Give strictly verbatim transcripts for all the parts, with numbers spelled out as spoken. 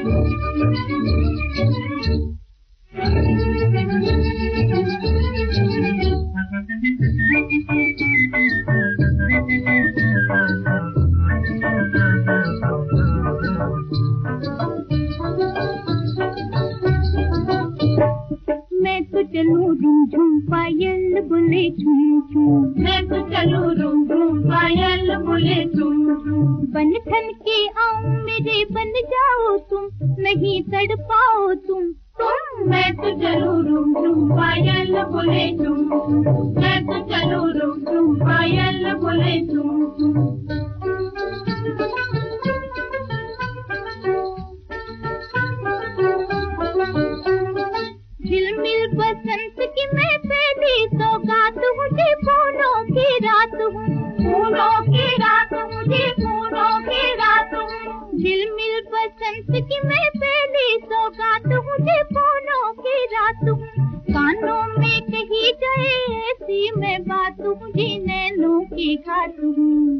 मैं तो चलूं रूम झूम पायल बोले झूम झूम, मैं तो चलूं रूम झूम पायल बोले झूम झूम। बन ठन के आऊं मेरे बन जाओ तुम, नहीं तड़ पाओ तुम तुम। मैं तो चलूं रूम झूम पायल बोले झूम झूम, मैं तो चलूं रूम झूम पायल बोले झूम झूम। झिलमिल बसंत की मैं पहली सौगात मुझे फूलों की रात हूँ, फूलों की रात मुझे फूलों की रात हूँ। झिलमिल बसंत की मैं पहली सौगात मुझे फूलों की रात हूँ। कानों में कही जाए ऐसी मैं बात मुझे नैनों की घात हूँ।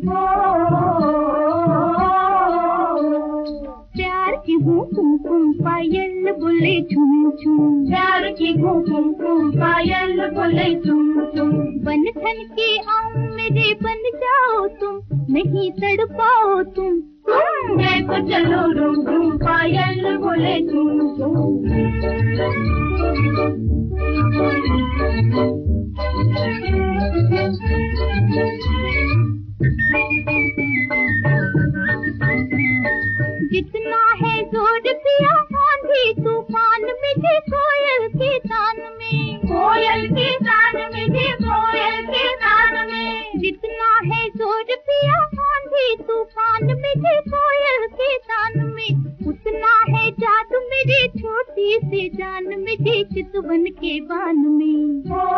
प्यार की हूँ कुमकुम पायल बोले झूम झूम, प्यार की हूँ कुमकुम पायल बोले झूम झूम। बन ठन के आऊं मेरे बन जाओ तुम, नहीं तड़ पाओ तुम तुम। मैं तो चलो रूम झूम पायल बोले झूम झूम। जितना है जोर पिया आंधी तूफान में जे कोयल के तान में, कोयल के तान में जे कोयल के तान में। जितना है जोर पिया आंधी तूफान में जे कोयल के तान में, उतना है जादू मेरी छोटी सी जान में जे चितवन के बान में।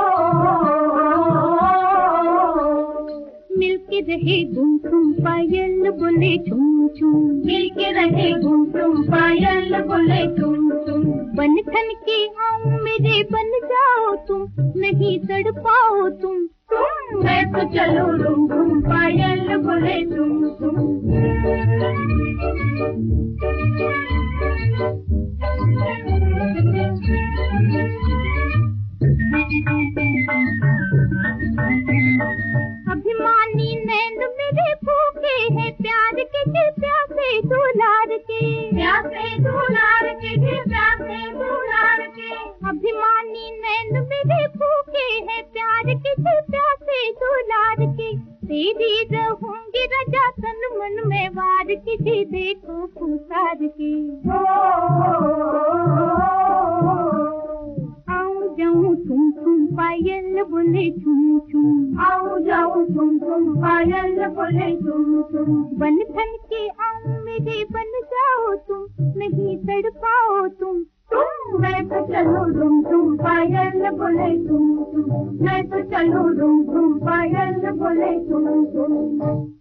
मिलके रहे घूम घूम पायल बोले झूम झूम, मिलके रहे घूम घूम पायल बोले झूम झूम। बन ठन के आऊं मेरे बन जाओ तुम, नहीं तड़ पाओ तुम तुम। मैं तो चलो रूम झूम पायल बोले झूम झूम। अभिमानी नैन मेरे भूखे हैं प्यार के जे प्यासे दुलार के, प्यासे दुलार के जे प्यासे दुलार के। अभिमानी नैन मेरे भूखे हैं प्यार के जे प्यासे दुलार के। तेरी रहूंगी रजा तन मन में वार के जे देखो पुकार के। आऊं जाऊं तुम तुम पायल बोले झूम झूम, आऊं जाऊं तुम तुम पायल बोले झूम झूम। बन ठन के आऊं मेरे बन जाओ तुम, नहीं तड़ पाओ तुम तुम। मैं तो चलूं रूम झूम पायल बोले झूम झूम, मैं तो चलूं रूम झूम पायल बोले झूम झूम।